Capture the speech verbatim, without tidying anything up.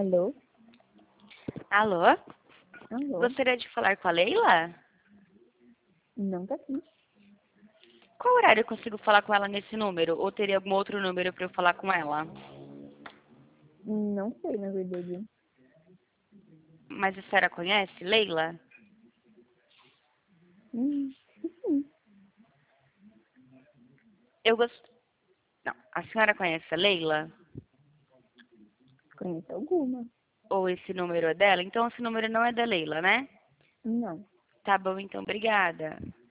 Alô? Alô? Alô? Gostaria de falar com a Leila? Não tá aqui. Qual horário eu consigo falar com ela nesse número? Ou teria algum outro número para eu falar com ela? Não sei, na verdade. Mas a senhora conhece Leila? Hum, sim. Eu gost... Não, a senhora conhece a Leila? Conheço alguma. Ou esse número é dela? Então esse número não é da Leila, né? Não. Tá bom, então, obrigada.